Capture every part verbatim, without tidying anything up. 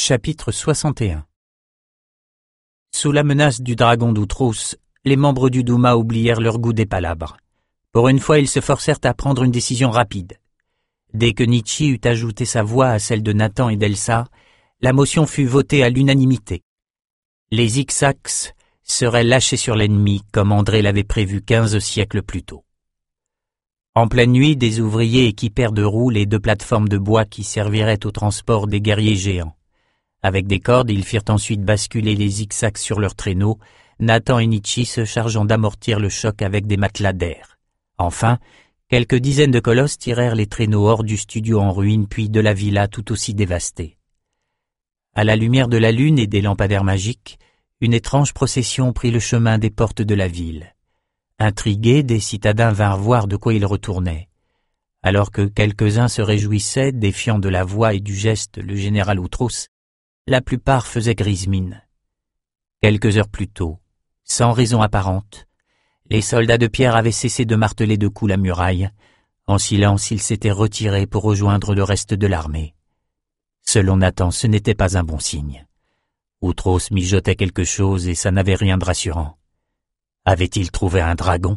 Chapitre soixante et un. Sous la menace du dragon d'Outros, les membres du Douma oublièrent leur goût des palabres. Pour une fois, ils se forcèrent à prendre une décision rapide. Dès que Nietzsche eut ajouté sa voix à celle de Nathan et d'Elsa, la motion fut votée à l'unanimité. Les Ixacs seraient lâchés sur l'ennemi, comme André l'avait prévu quinze siècles plus tôt. En pleine nuit, des ouvriers équipèrent de roues et de plateformes de bois qui serviraient au transport des guerriers géants. Avec des cordes, ils firent ensuite basculer les Ixacs sur leurs traîneaux, Nathan et Nietzsche se chargeant d'amortir le choc avec des matelas d'air. Enfin, quelques dizaines de colosses tirèrent les traîneaux hors du studio en ruine puis de la villa tout aussi dévastée. À la lumière de la lune et des lampadaires magiques, une étrange procession prit le chemin des portes de la ville. Intrigués, des citadins vinrent voir de quoi ils retournaient. Alors que quelques-uns se réjouissaient, défiant de la voix et du geste le général Outros, la plupart faisaient grise mine. Quelques heures plus tôt, sans raison apparente, les soldats de pierre avaient cessé de marteler de coups la muraille. En silence, ils s'étaient retirés pour rejoindre le reste de l'armée. Selon Nathan, ce n'était pas un bon signe. Outros mijotait quelque chose et ça n'avait rien de rassurant. Avait-il trouvé un dragon?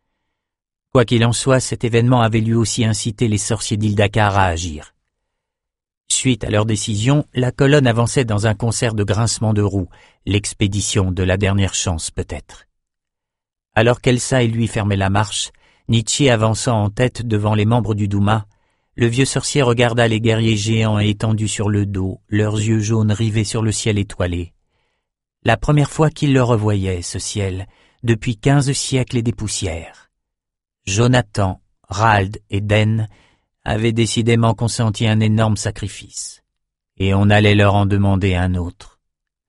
Quoi qu'il en soit, cet événement avait lui aussi incité les sorciers d'Ildakar à agir. Suite à leur décision, la colonne avançait dans un concert de grincements de roues, l'expédition de la dernière chance peut-être. Alors qu'Elsa et lui fermaient la marche, Nietzsche avançant en tête devant les membres du Douma, le vieux sorcier regarda les guerriers géants étendus sur le dos, leurs yeux jaunes rivés sur le ciel étoilé. La première fois qu'il le revoyait, ce ciel, depuis quinze siècles et des poussières. Jonathan, Rald et Den avaient décidément consenti un énorme sacrifice, et on allait leur en demander un autre.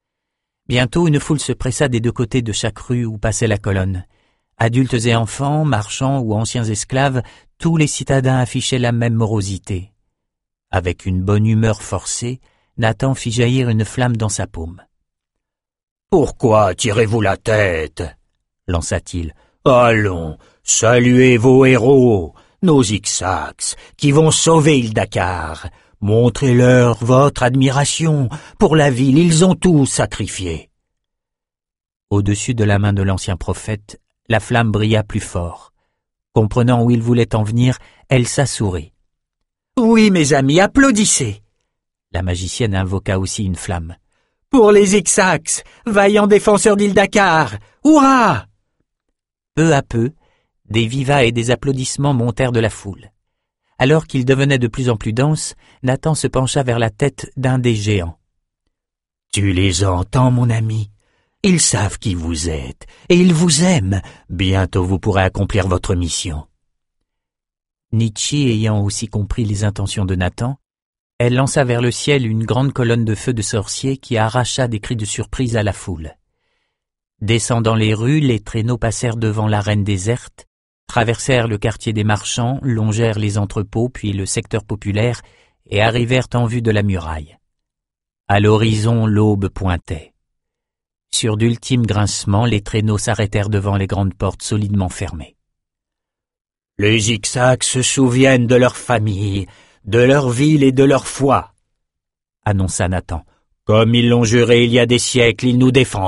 Bientôt une foule se pressa des deux côtés de chaque rue où passait la colonne. Adultes et enfants, marchands ou anciens esclaves, tous les citadins affichaient la même morosité. Avec une bonne humeur forcée, Nathan fit jaillir une flamme dans sa paume. « Pourquoi tirez-vous la tête ?» lança-t-il. « Allons, saluez vos héros, nos Ixacs, qui vont sauver Ildakar. Montrez-leur votre admiration. Pour la ville, ils ont tout sacrifié. » Au-dessus de la main de l'ancien prophète, la flamme brilla plus fort. Comprenant où il voulait en venir, Elsa sourit. « Oui, mes amis, applaudissez !» La magicienne invoqua aussi une flamme. « Pour les Ixacs, vaillants défenseurs d'Ildakar! Hurrah !» Peu à peu, des vivas et des applaudissements montèrent de la foule. Alors qu'il devenait de plus en plus dense, Nathan se pencha vers la tête d'un des géants. « Tu les entends, mon ami ? Ils savent qui vous êtes, et ils vous aiment. Bientôt vous pourrez accomplir votre mission. » Nietzsche ayant aussi compris les intentions de Nathan, elle lança vers le ciel une grande colonne de feu de sorciers qui arracha des cris de surprise à la foule. Descendant les rues, les traîneaux passèrent devant l'arène déserte, traversèrent le quartier des marchands, longèrent les entrepôts puis le secteur populaire et arrivèrent en vue de la muraille. À l'horizon, l'aube pointait. Sur d'ultimes grincements, les traîneaux s'arrêtèrent devant les grandes portes solidement fermées. « Les Ixacs se souviennent de leur famille, de leur ville et de leur foi, » annonça Nathan. « Comme ils l'ont juré il y a des siècles, ils nous défendront. »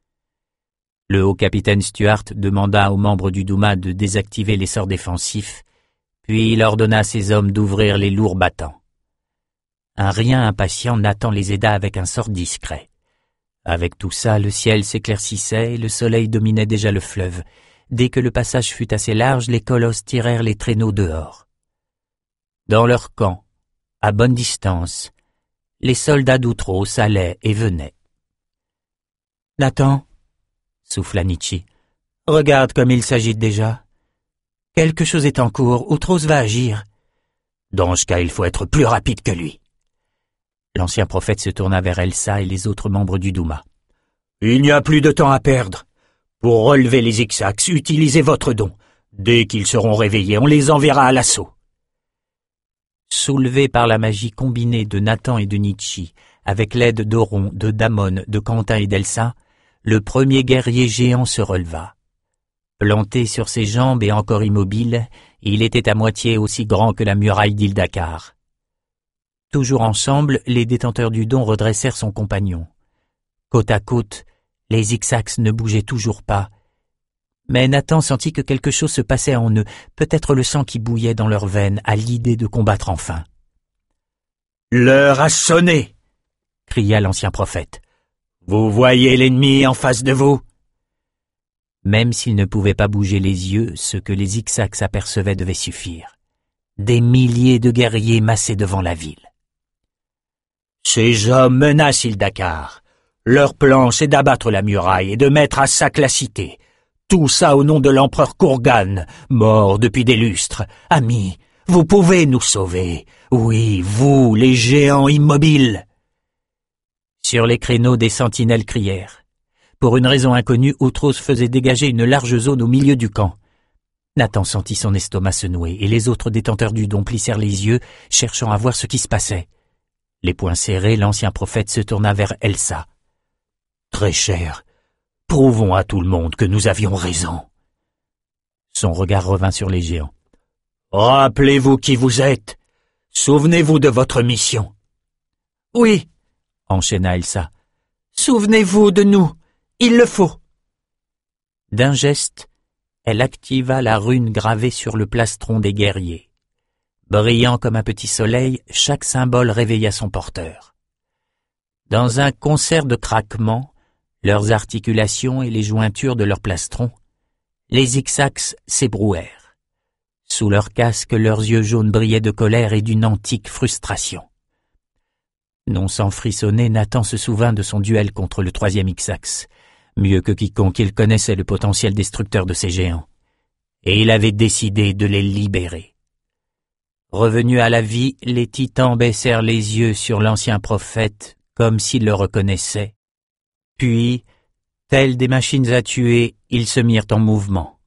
Le haut-capitaine Stuart demanda aux membres du Douma de désactiver les sorts défensifs, puis il ordonna à ses hommes d'ouvrir les lourds battants. Un rien impatient, Nathan les aida avec un sort discret. Avec tout ça, le ciel s'éclaircissait et le soleil dominait déjà le fleuve. Dès que le passage fut assez large, les colosses tirèrent les traîneaux dehors. Dans leur camp, à bonne distance, les soldats d'Outros allaient et venaient. « Nathan !» souffla Nietzsche. « Regarde comme il s'agite déjà. Quelque chose est en cours, Outros va agir. Dans ce cas, il faut être plus rapide que lui. » L'ancien prophète se tourna vers Elsa et les autres membres du Douma. « Il n'y a plus de temps à perdre. Pour relever les Ixacs, utilisez votre don. Dès qu'ils seront réveillés, on les enverra à l'assaut. » Soulevé par la magie combinée de Nathan et de Nietzsche, avec l'aide d'Oron, de Damon, de Quentin et d'Elsa, le premier guerrier géant se releva. Planté sur ses jambes et encore immobile, il était à moitié aussi grand que la muraille d'Ildakar. Toujours ensemble, les détenteurs du don redressèrent son compagnon. Côte à côte, les Ixax ne bougeaient toujours pas. Mais Nathan sentit que quelque chose se passait en eux, peut-être le sang qui bouillait dans leurs veines à l'idée de combattre enfin. « L'heure a sonné !» cria l'ancien prophète. « Vous voyez l'ennemi en face de vous ?» Même s'ils ne pouvaient pas bouger les yeux, ce que les Ixax apercevaient devait suffire. Des milliers de guerriers massés devant la ville. Ces hommes menacent Ildakar. Leur plan, c'est d'abattre la muraille et de mettre à sac la cité. Tout ça au nom de l'empereur Kurgan, mort depuis des lustres. Amis, vous pouvez nous sauver. Oui, vous, les géants immobiles. Sur les créneaux, des sentinelles crièrent. Pour une raison inconnue, Outros faisait dégager une large zone au milieu du camp. Nathan sentit son estomac se nouer, et les autres détenteurs du don plissèrent les yeux, cherchant à voir ce qui se passait. Les poings serrés, l'ancien prophète se tourna vers Elsa. « Très cher, prouvons à tout le monde que nous avions raison. » Son regard revint sur les géants. « Rappelez-vous qui vous êtes. Souvenez-vous de votre mission. »« Oui, » enchaîna Elsa. « Souvenez-vous de nous. Il le faut. » D'un geste, elle activa la rune gravée sur le plastron des guerriers. Brillant comme un petit soleil, chaque symbole réveilla son porteur. Dans un concert de craquements, leurs articulations et les jointures de leurs plastrons, les Ixax s'ébrouèrent. Sous leurs casques, leurs yeux jaunes brillaient de colère et d'une antique frustration. Non sans frissonner, Nathan se souvint de son duel contre le troisième Ixax. Mieux que quiconque, il connaissait le potentiel destructeur de ces géants. Et il avait décidé de les libérer. Revenus à la vie, les titans baissèrent les yeux sur l'ancien prophète, comme s'ils le reconnaissaient. Puis, tels des machines à tuer, ils se mirent en mouvement.